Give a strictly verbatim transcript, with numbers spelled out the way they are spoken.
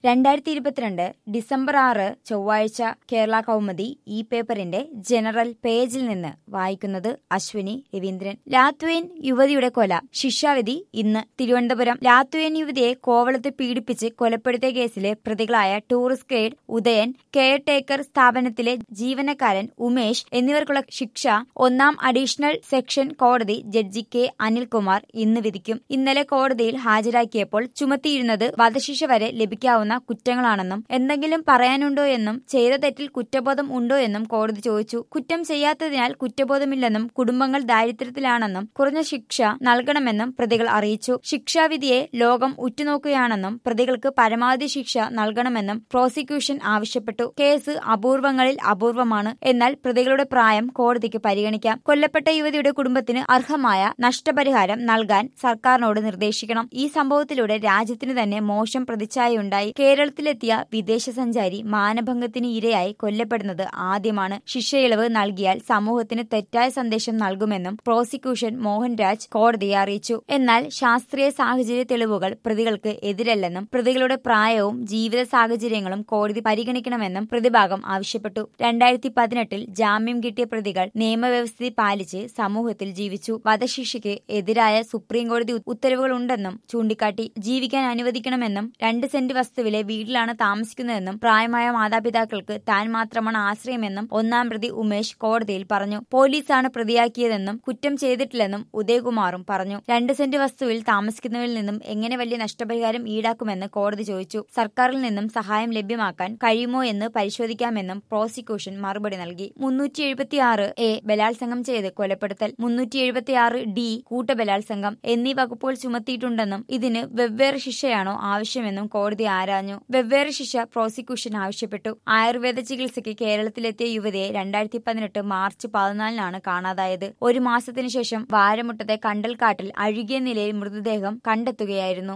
രണ്ടായിരത്തി ഇരുപത്തിരണ്ട് ഡിസംബർ ആറ് ചൊവ്വാഴ്ച കേരള കൗമുദി ഈ പേപ്പറിന്റെ ജനറൽ പേജിൽ നിന്ന് വായിക്കുന്നത് അശ്വിനി രവീന്ദ്രൻ. ലാത്വിയൻ യുവതിയുടെ കൊല ശിക്ഷാവിധി ഇന്ന്. തിരുവനന്തപുരം. ലാത്വിയൻ യുവതിയെ കോവളത്ത് പീഡിപ്പിച്ച് കൊലപ്പെടുത്തിയ കേസിലെ പ്രതികളായ tourist guide Udayan, caretaker സ്ഥാപനത്തിലെ ജീവനക്കാരൻ ഉമേഷ് എന്നിവർക്കുള്ള ശിക്ഷ ഒന്നാം അഡീഷണൽ സെക്ഷൻ കോടതി ജഡ്ജി കെ അനിൽകുമാർ ഇന്ന് വിധിക്കും. ഇന്നലെ കോടതിയിൽ ഹാജരാക്കിയപ്പോൾ ചുമത്തിയിരുന്നത് വധശിക്ഷ വരെ ലഭിക്കാവുന്ന കുറ്റങ്ങളാണെന്നും എന്തെങ്കിലും പറയാനുണ്ടോ എന്നും ചെയ്ത തെറ്റിൽ കുറ്റബോധം ഉണ്ടോ എന്നും കോടതി ചോദിച്ചു. കുറ്റം ചെയ്യാത്തതിനാൽ കുറ്റബോധമില്ലെന്നും കുടുംബങ്ങൾ ദാരിദ്ര്യത്തിലാണെന്നും കുറഞ്ഞ ശിക്ഷ നൽകണമെന്നും പ്രതികൾ അറിയിച്ചു. ശിക്ഷാവിധിയെ ലോകം ഉറ്റുനോക്കുകയാണെന്നും പ്രതികൾക്ക് പരമാവധി ശിക്ഷ നൽകണമെന്നും പ്രോസിക്യൂഷൻ ആവശ്യപ്പെട്ടു. കേസ് അപൂർവങ്ങളിൽ അപൂർവമാണ്. എന്നാൽ പ്രതികളുടെ പ്രായം കോടതിക്ക് പരിഗണിക്കാം. കൊല്ലപ്പെട്ട യുവതിയുടെ കുടുംബത്തിന് അർഹമായ നഷ്ടപരിഹാരം നൽകാൻ സർക്കാരിനോട് നിർദ്ദേശിക്കണം. ഈ സംഭവത്തിലൂടെ രാജ്യത്തിന് തന്നെ മോശം പ്രതിച്ഛായയുണ്ടായി. കേരളത്തിലെത്തിയ വിദേശ സഞ്ചാരി മാനഭംഗത്തിന് ഇരയായി കൊല്ലപ്പെടുന്നത് ആദ്യമാണ്. ശിക്ഷയിളവ് നൽകിയാൽ സമൂഹത്തിന് തെറ്റായ സന്ദേശം നൽകുമെന്നും പ്രോസിക്യൂഷൻ മോഹൻരാജ് കോടതിയെ അറിയിച്ചു. എന്നാൽ ശാസ്ത്രീയ സാഹചര്യ തെളിവുകൾ പ്രതികൾക്ക് എതിരല്ലെന്നും പ്രതികളുടെ പ്രായവും ജീവിത സാഹചര്യങ്ങളും കോടതി പരിഗണിക്കണമെന്നും പ്രതിഭാഗം ആവശ്യപ്പെട്ടു. രണ്ടായിരത്തി പതിനെട്ടിൽ ജാമ്യം കിട്ടിയ പ്രതികൾ നിയമവ്യവസ്ഥ പാലിച്ച് സമൂഹത്തിൽ ജീവിച്ചു. വധശിക്ഷയ്ക്ക് എതിരായ സുപ്രീംകോടതി ഉത്തരവുകളുണ്ടെന്നും ചൂണ്ടിക്കാട്ടി. ജീവിക്കാൻ അനുവദിക്കണമെന്നും രണ്ട് സെന്റ് വസ്തുവിലെ വീട്ടിലാണ് താമസിക്കുന്നതെന്നും പ്രായമായ മാതാപിതാക്കൾക്ക് താൻ മാത്രമാണ് ആശ്രയമെന്നും ഒന്നാം പ്രതി ഉമേഷ് കോടതിയിൽ പറഞ്ഞു. പോലീസാണ് പ്രതിയാക്കിയതെന്നും കുറ്റം ചെയ്തിട്ടില്ലെന്നും ഉദയകുമാറും പറഞ്ഞു. രണ്ട് സെന്റ് വസ്തുവിൽ താമസിക്കുന്നവരിൽ നിന്നും എങ്ങനെ വലിയ നഷ്ടപരിഹാരം ഈടാക്കുമെന്ന് കോടതി ചോദിച്ചു. സർക്കാരിൽ നിന്നും സഹായം ലഭ്യമാക്കാൻ കഴിയുമോ എന്ന് പരിശോധിക്കാമെന്നും പ്രോസിക്യൂഷൻ മറുപടി നൽകി. മുന്നൂറ്റി എഴുപത്തിയാറ് എ ബലാത്സംഗം ചെയ്ത് കൊലപ്പെടുത്തൽ, മുന്നൂറ്റി എഴുപത്തിയാറ് ഡി കൂട്ടബലാത്സംഗം എന്നീ വകുപ്പുകൾ ചുമത്തിയിട്ടുണ്ടെന്നും ഇതിന് വെവ്വേറെ ശിക്ഷയാണോ ആവശ്യമെന്നും കോടതി ആരാഞ്ഞു. വെവ്വേറെ ശിക്ഷ പ്രോസിക്യൂഷൻ ആവശ്യപ്പെട്ടു. ആയുർവേദ ചികിത്സയ്ക്ക് കേരളത്തിലെത്തിയ യുവതിയെ രണ്ടായിരത്തി പതിനെട്ട് മാർച്ച് പതിനാലിനാണ് കാണാതായത്. ഒരു മാസത്തിനു ശേഷം വാരമുട്ടത്തെ കണ്ടൽക്കാട്ടിൽ അഴുകിയ നിലയിൽ മൃതദേഹം കണ്ടെത്തുകയായിരുന്നു.